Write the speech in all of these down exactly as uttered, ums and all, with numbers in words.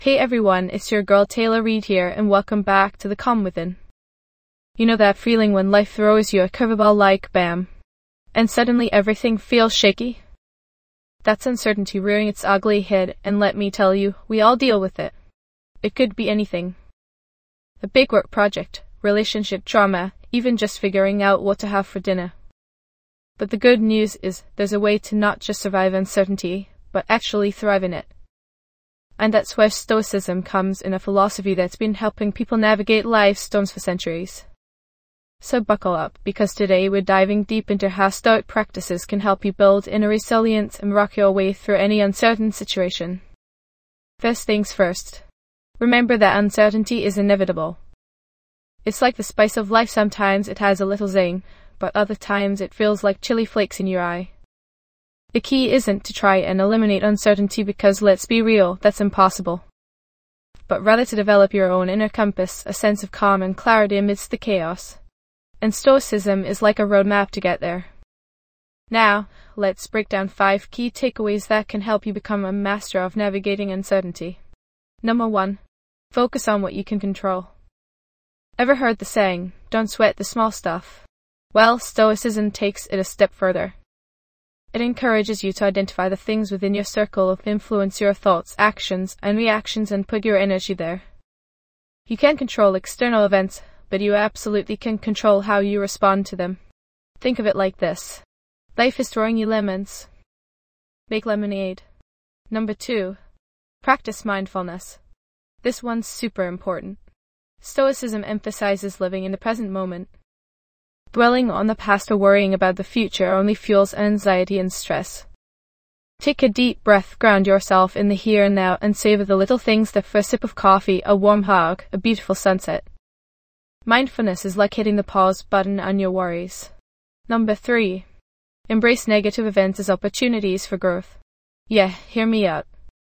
Hey everyone, it's your girl Taylor Reid here, and welcome back to the Calm Within. You know that feeling when life throws you a curveball like bam, and suddenly everything feels shaky? That's uncertainty rearing its ugly head, and let me tell you, we all deal with it. It could be anything. A big work project, relationship drama, even just figuring out what to have for dinner. But the good news is there's a way to not just survive uncertainty, but actually thrive in it. And that's where Stoicism comes in, a philosophy that's been helping people navigate life's storms for centuries. So buckle up, because today we're diving deep into how Stoic practices can help you build inner resilience and rock your way through any uncertain situation. First things first. Remember that uncertainty is inevitable. It's like the spice of life. Sometimes it has a little zing, but other times it feels like chili flakes in your eye. The key isn't to try and eliminate uncertainty, because let's be real, that's impossible. But rather to develop your own inner compass, a sense of calm and clarity amidst the chaos. And Stoicism is like a roadmap to get there. Now, let's break down five key takeaways that can help you become a master of navigating uncertainty. Number one, focus on what you can control. Ever heard the saying, don't sweat the small stuff? Well, Stoicism takes it a step further. It encourages you to identify the things within your circle of influence, your thoughts, actions, and reactions, and put your energy there. You can't control external events, but you absolutely can control how you respond to them. Think of it like this. Life is throwing you lemons. Make lemonade. Number two, practice mindfulness. This one's super important. Stoicism emphasizes living in the present moment. Dwelling on the past or worrying about the future only fuels anxiety and stress. Take a deep breath, ground yourself in the here and now, and savor the little things: the first sip of coffee, a warm hug, a beautiful sunset. Mindfulness is like hitting the pause button on your worries. Number three, embrace negative events as opportunities for growth. Yeah, hear me out.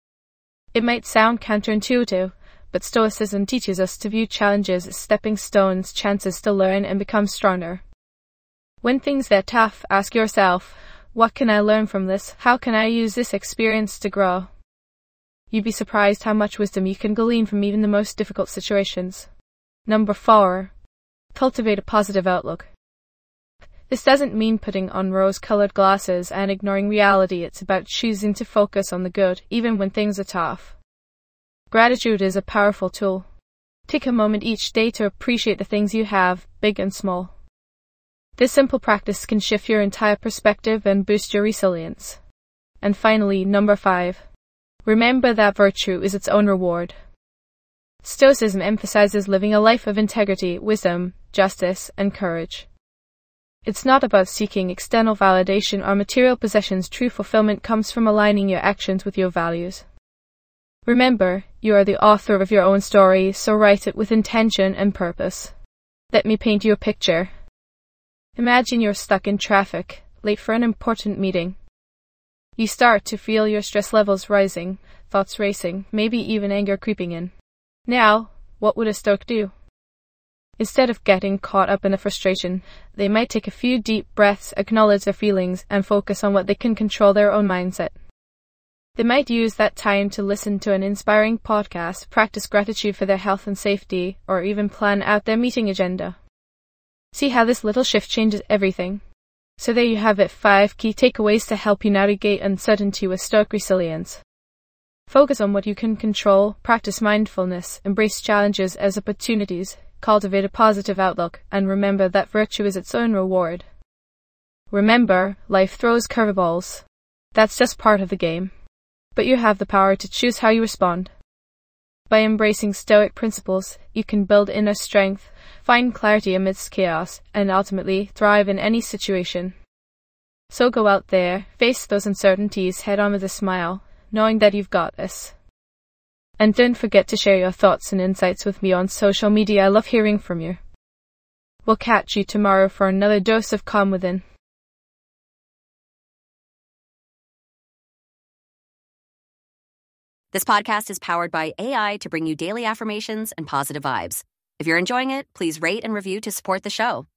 It might sound counterintuitive, but Stoicism teaches us to view challenges as stepping stones, chances to learn and become stronger. When things get tough, ask yourself, what can I learn from this? How can I use this experience to grow? You'd be surprised how much wisdom you can glean from even the most difficult situations. Number four, cultivate a positive outlook. This doesn't mean putting on rose-colored glasses and ignoring reality. It's about choosing to focus on the good, even when things are tough. Gratitude is a powerful tool. Take a moment each day to appreciate the things you have, big and small. This simple practice can shift your entire perspective and boost your resilience. And finally, number five, remember that virtue is its own reward. Stoicism emphasizes living a life of integrity, wisdom, justice, and courage. It's not about seeking external validation or material possessions. True fulfillment comes from aligning your actions with your values. Remember, you are the author of your own story, so write it with intention and purpose. Let me paint you a picture. Imagine you're stuck in traffic, late for an important meeting. You start to feel your stress levels rising, thoughts racing, maybe even anger creeping in. Now, what would a Stoic do? Instead of getting caught up in the frustration, they might take a few deep breaths, acknowledge their feelings, and focus on what they can control: their own mindset. They might use that time to listen to an inspiring podcast, practice gratitude for their health and safety, or even plan out their meeting agenda. See how this little shift changes everything? So there you have it, five key takeaways to help you navigate uncertainty with Stoic resilience. Focus on what you can control, practice mindfulness, embrace challenges as opportunities, cultivate a positive outlook, and remember that virtue is its own reward. Remember, life throws curveballs. That's just part of the game. But you have the power to choose how you respond. By embracing Stoic principles, you can build inner strength, find clarity amidst chaos, and ultimately thrive in any situation. So go out there, face those uncertainties head on with a smile, knowing that you've got this. And don't forget to share your thoughts and insights with me on social media. I love hearing from you. We'll catch you tomorrow for another dose of Calm Within. This podcast is powered by A I to bring you daily affirmations and positive vibes. If you're enjoying it, please rate and review to support the show.